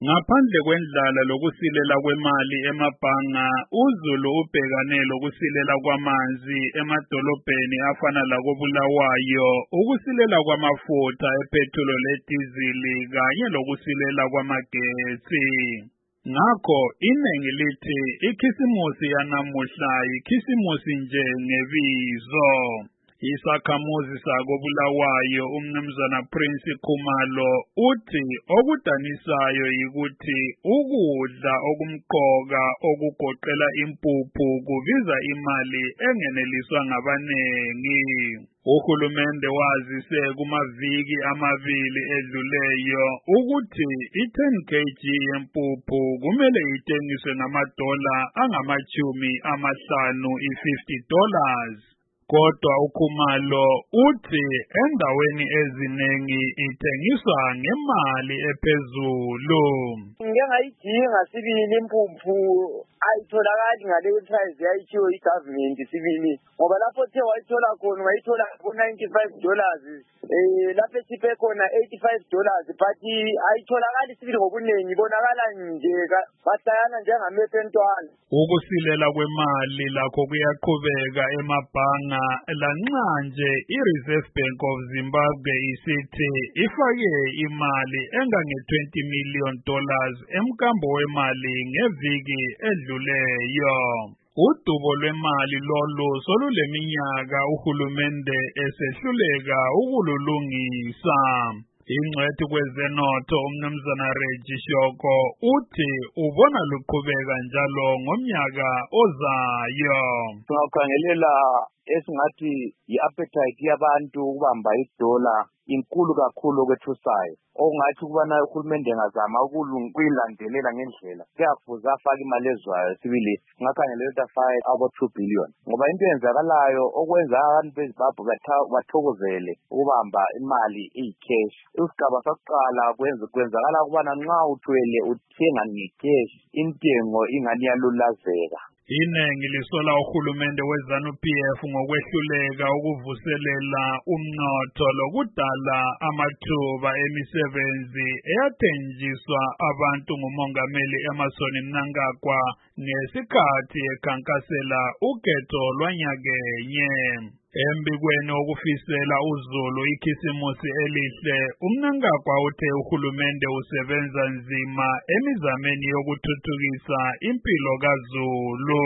Ngaphandle kwendlala lokusilela kwemali emabhanga, uZulu ubhekane lokusilela kwamanzi emadolobheni afana lakoBulawayo, ukusilela kwamafutha epetrol ledizili kanye lokusilela kwamagesi. Ngakho iningi lithi ikhisimusi yanamuhla yikhisimusi nje ngebizo. Isakhamuzi sakoBulawayo umnumzana Prince Khumalo uthi okudanisayo yikuthi ukudla okumqoka okugoqela impuphu kubiza imali engeneliswa ngabanengi. Uhulumende wazise kumaviki amabili edluleyo ukuthi i-10 kg yempuphu kumele ithengiswe ngamadola angama-50 $50. Kodwa uKhumalo uthi endaweni eziningi ithengiswa ngemali ephezulu. Ngeke ngayidinga sibili impuphu ayitholakali ngaleyo price yayithiwe i-government sibili ngoba lapho the wayithola khona ungayithola ku$95 lapho ethiphe khona $85 but ayitholakali sibili ngobuningi ibonakala nje bahlayana njengamehlo entwana. Ukusilela kwemali lakho kuyaqhubeka emabhanga lanxa nje i-Reserve Bank of Zimbabwe isithi ifake imali engange-$20 million emkambo wemali ngeviki edluleyo. Udubo lwemali lolu soluleminyaka uhulumende esehluleka ukululungisa. Ingcwethi kwezenotho umnumzana Reggie Shoko uthi ubona luqhubeka njalo ngomnyaka ozayo. Singakhangelela esingathi i-appetite yabantu ukubamba idola inkulu kakhulu okwethusayo, okungathi ukubana uhulumende engazama ukuyilandelela ngendlela kuyafuze afake imali ezwayo sibili ngakhangelela ukuthi afake abo-2 billion ngoba into eyenzakalayo okwenza abantu beZimbabwe bathokozele ukubamba imali iyi-cash. Isigaba sokuqala kwenzakala ukubana nxa uthwele uthenga nge-cash intengo ingani yalulazeka. Iningi lisola uhulumende weZANU-PF ngokwehluleka ukuvuselela umnotho lokudala amathuba emisebenzi eyathenjiswa abantu ngumongameli Emmerson Mnangagwa ngesikhathi ekhankasela ukhetho lwanyakenye. Embikweni okufisela uZulu ikhisimusi elihle, uMnangagwa uthe uhulumende usebenza nzima emizameni yokuthuthukisa impilo kaZulu.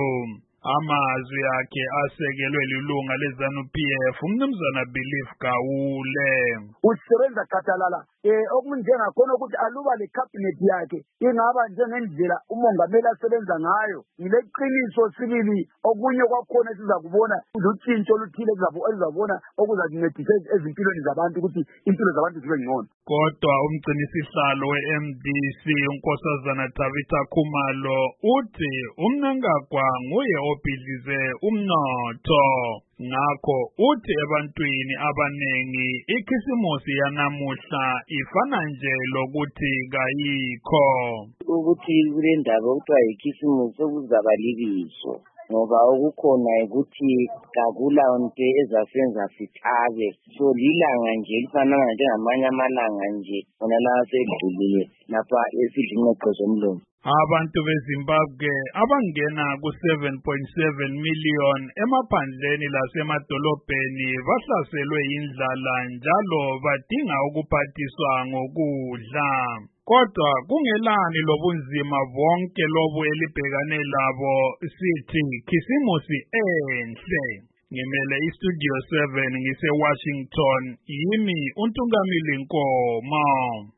Amazwi akhe asekelwe lilunga leZANU-PF umnumzana Belief Gawule. Usebenza gadalala okunjengakhona ukuthi aluba le cabinet yakhe ingaba njengendlela umongameli asebenza ngayo yileqiniso sibili okunye kwakhona sizakubona utshintsho oluthile elizabona okuzancedisa ezimpilweni zabantu ukuthi impilo zabantu zibe ngcono. Kodwa umgcinisihlalo we-MDC unkosazana Tabitha Khumalo uthi uMnangagwa nguye obhidlize umnotho. Ngakho uthi ebantwini abanengi ikhisimusi yanamuhla ifana nje lokuthi kayikho. Ukuthi kule ndaba okuthiwa yikhisimusi okuzaba libizo ngoba okukhona ukuthi kakulawonto ezasenza sithabe so lilanga nje lifanana njengamanye amalanga nje ona la asedlulile lapha esidlini eqozomlomo. Abantu beZimbabwe abangena ku-7.7 million emaphandleni lasemadolobheni bahlaselwe yindlala njalo badinga ukuphathiswa ngokudla. Kodwa kungelani lobunzima bonke lobu elibhekane labo sithi khisimusi enhle. Ngimele iStudio 7 ngise-Washington, yimi uNtungamili Nkomo.